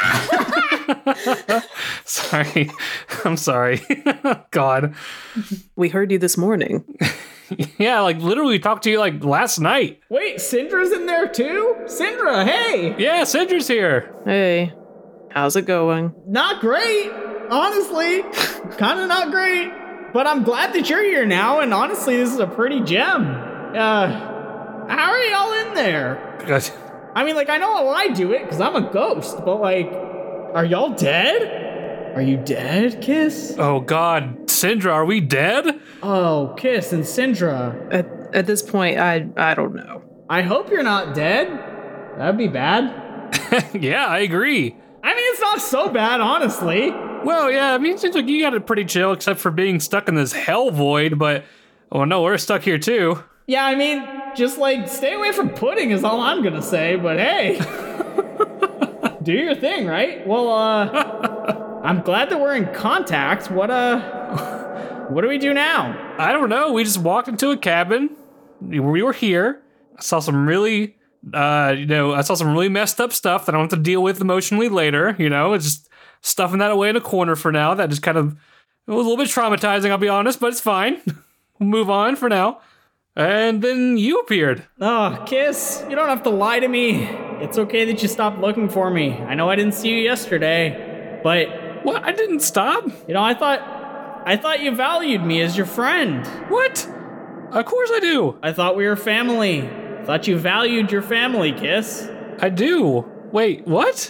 sorry. I'm sorry. God. We heard you this morning. Yeah, like literally talked to you like last night. Wait, Syndra's in there too? Syndra, hey! Yeah, Syndra's here. Hey, how's it going? Not great, honestly. Kind of not great. But I'm glad that you're here now, and honestly, this is a pretty gem. How are y'all in there? God. I mean, like, I know how I do it, because I'm a ghost, but like, are y'all dead? Are you dead, Kiss? Oh God, Syndra, are we dead? Oh, Kiss and Syndra. At this point, I don't know. I hope you're not dead. That'd be bad. Yeah, I agree. I mean, it's not so bad, honestly. Well, yeah, I mean, it seems like you got it pretty chill, except for being stuck in this hell void, but, oh no, we're stuck here too. Yeah, I mean, just like, stay away from pudding is all I'm gonna say, but hey. Do your thing, right? Well, I'm glad that we're in contact. What do we do now? I don't know, we just walked into a cabin, we were here, I saw some really, messed up stuff that I don't have to deal with emotionally later, it's just stuffing that away in a corner for now. That just kind of, it was a little bit traumatizing, I'll be honest, but it's fine. We'll move on for now. And then you appeared. Oh, Kiss, you don't have to lie to me. It's okay that you stopped looking for me. I know I didn't see you yesterday, but... What? I didn't stop. I thought you valued me as your friend. What? Of course I do. I thought we were family. Thought you valued your family, Kiss. I do. Wait, what?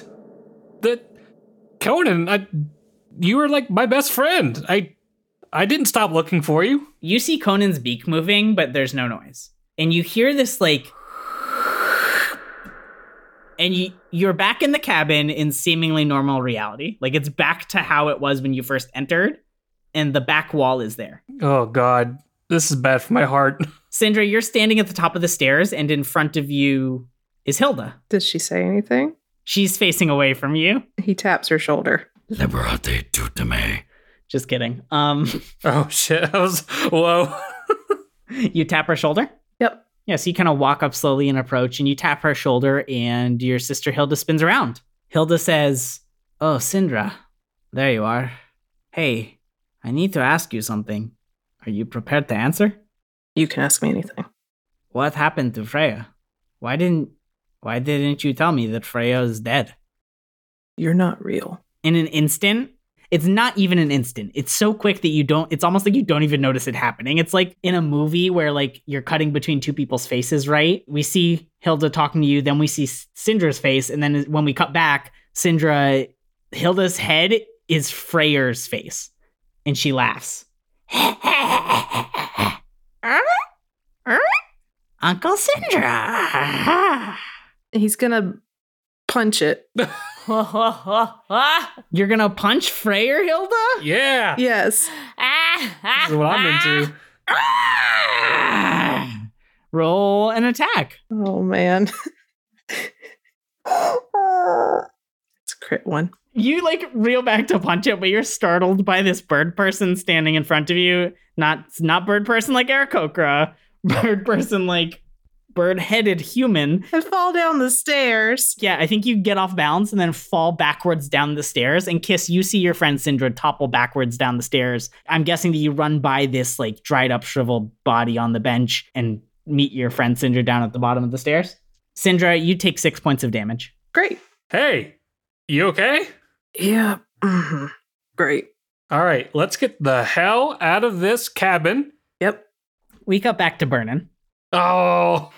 Conan, you were like my best friend. I didn't stop looking for you. You see Conan's beak moving, but there's no noise. And you hear this like... And you're back in the cabin in seemingly normal reality. Like, it's back to how it was when you first entered, and the back wall is there. Oh, God. This is bad for my heart. Syndra, you're standing at the top of the stairs, and in front of you is Hilda. Does she say anything? She's facing away from you. He taps her shoulder. Liberate tutame. Just kidding. Oh shit! I was whoa. You tap her shoulder? Yep. Yeah, so you kind of walk up slowly and approach, and you tap her shoulder, and your sister Hilda spins around. Hilda says, "Oh, Syndra, there you are. Hey, I need to ask you something. Are you prepared to answer? You can ask me anything. What happened to Freya? Why didn't you tell me that Freya is dead?" You're not real. In an instant, it's not even an instant. It's so quick that it's almost like you don't even notice it happening. It's like in a movie where like you're cutting between two people's faces, right? We see Hilda talking to you, then we see Syndra's face, and then when we cut back, Hilda's head is Freyr's face, and she laughs. Uncle Syndra. He's gonna punch it. You're gonna punch Freyr, Hilda? Yeah. Yes. This is what I'm into. Roll an attack. Oh man. It's a crit one. You like reel back to punch it, but you're startled by this bird person standing in front of you. Not bird person like Aarakocra. Bird person like bird-headed human. I fall down the stairs. Yeah, I think you get off balance and then fall backwards down the stairs. And Kiss, you see your friend Syndra topple backwards down the stairs. I'm guessing that you run by this like dried up, shriveled body on the bench and meet your friend Syndra down at the bottom of the stairs. Syndra, you take 6 points of damage. Great. Hey, you okay? Yeah. Great. All right, let's get the hell out of this cabin. Yep. We cut back to Burnin. Oh,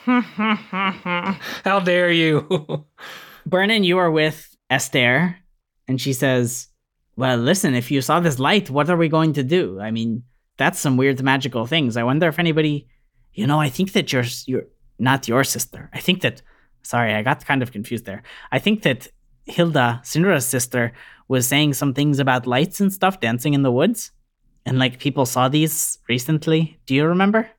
how dare you? Burnin, you are with Esther, and she says, "Well, listen, if you saw this light, what are we going to do? I mean, that's some weird magical things. I wonder if anybody, I think that you're not your sister. I think that, sorry, I got kind of confused there. I think that Hilda, Syndra's sister, was saying some things about lights and stuff dancing in the woods. And like people saw these recently. Do you remember?"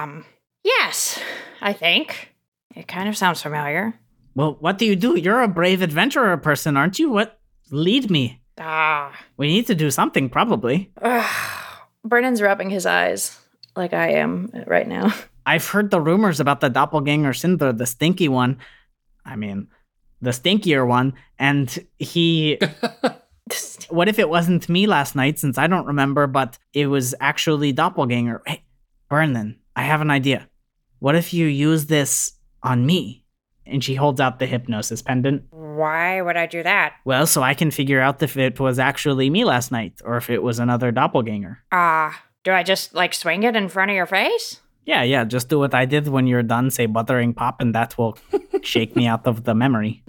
Yes, I think. It kind of sounds familiar. Well, what do? You're a brave adventurer person, aren't you? What? Lead me. We need to do something, probably. Burnin's rubbing his eyes like I am right now. I've heard the rumors about the doppelganger Syndra, the stinky one. I mean, the stinkier one. And he... What if it wasn't me last night, since I don't remember, but it was actually doppelganger? Hey, Burnin, I have an idea. What if you use this on me? And she holds out the hypnosis pendant. Why would I do that? Well, so I can figure out if it was actually me last night, or if it was another doppelganger. Do I just, swing it in front of your face? Yeah, just do what I did when you're done, say buttering pop, and that will shake me out of the memory.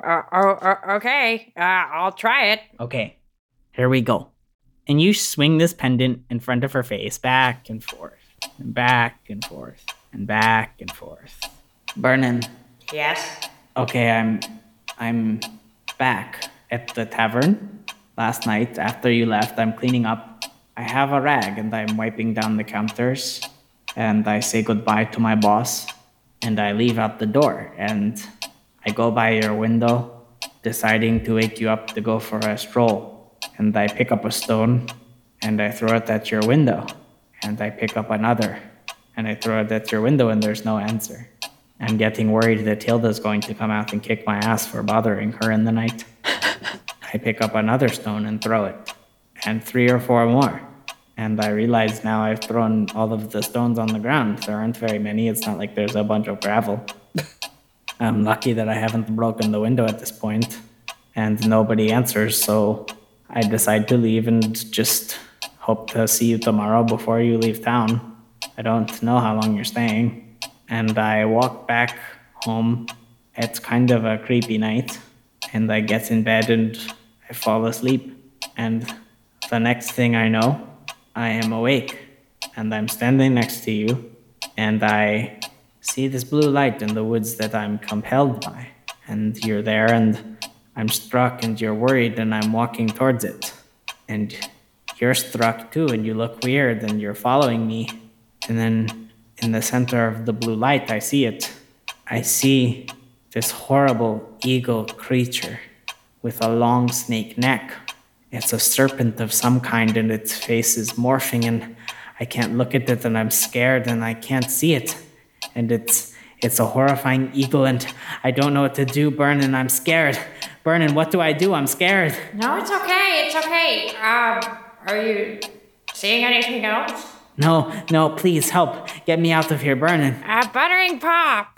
Okay. I'll try it. Okay, here we go. And you swing this pendant in front of her face, back and forth, and back and forth, and back and forth. Burnin. Yes? Okay, I'm back at the tavern. Last night, after you left, I'm cleaning up. I have a rag, and I'm wiping down the counters. And I say goodbye to my boss. And I leave out the door. And I go by your window, deciding to wake you up to go for a stroll. And I pick up a stone, and I throw it at your window. And I pick up another, and I throw it at your window, and there's no answer. I'm getting worried that Hilda's going to come out and kick my ass for bothering her in the night. I pick up another stone and throw it, and 3 or 4 more. And I realize now I've thrown all of the stones on the ground. There aren't very many. It's not like there's a bunch of gravel. I'm lucky that I haven't broken the window at this point, and nobody answers, so I decide to leave and just hope to see you tomorrow before you leave town. I don't know how long you're staying. And I walk back home. It's kind of a creepy night. And I get in bed and I fall asleep. And the next thing I know, I am awake. And I'm standing next to you. And I see this blue light in the woods that I'm compelled by. And you're there and I'm struck and you're worried and I'm walking towards it. And you're struck too and you look weird and you're following me. And then in the center of the blue light, I see it. I see this horrible eagle creature with a long snake neck It's a serpent of some kind, and its face is morphing, and I can't look at it, and I'm scared, and I can't see it. And it's a horrifying eagle, and I don't know what to do, Vernon. I'm scared. Vernon, what do I do? I'm scared. No, it's okay. It's okay. Are you seeing anything else? No, please help. Get me out of here, Vernon. Buttering pop.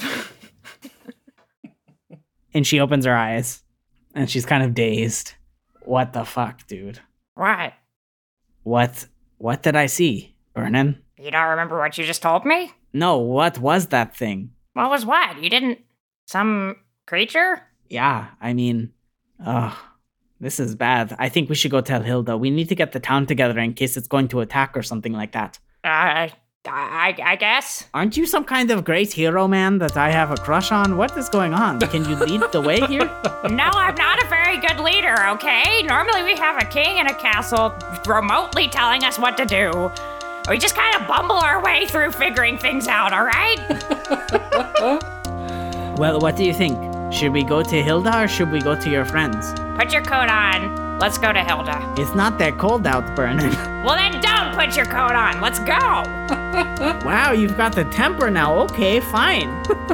And she opens her eyes, and she's kind of dazed. What the fuck, dude? What? What did I see, Vernon? You don't remember what you just told me? No, what was that thing? What was what? You didn't... Some creature? Yeah, I mean, this is bad. I think we should go tell Hilda. We need to get the town together in case it's going to attack or something like that. I guess. Aren't you some kind of great hero, man, that I have a crush on? What is going on? Can you lead the way here? No, I'm not a very good leader, okay? Normally we have a king in a castle remotely telling us what to do. We just kind of bumble our way through figuring things out, all right? Well, what do you think? Should we go to Hilda or should we go to your friends? Put your coat on. Let's go to Hilda. It's not that cold out, Vernon. Well, then don't put your coat on. Let's go. Wow, you've got the temper now. Okay, fine.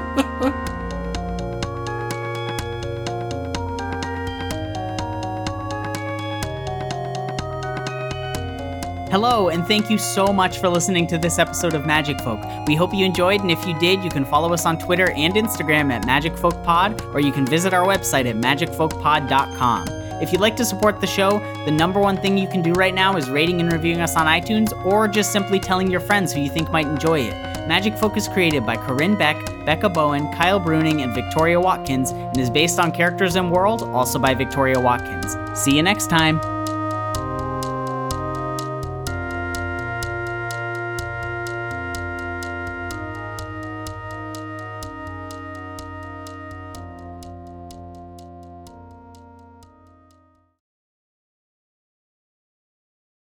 Hello, and thank you so much for listening to this episode of Magic Folk. We hope you enjoyed, and if you did, you can follow us on Twitter and Instagram at MagicFolkPod, or you can visit our website at magicfolkpod.com. If you'd like to support the show, the number one thing you can do right now is rating and reviewing us on iTunes, or just simply telling your friends who you think might enjoy it. Magic Folk is created by Corinne Beck, Becca Bowen, Kyle Bruning, and Victoria Watkins, and is based on characters and world, also by Victoria Watkins. See you next time!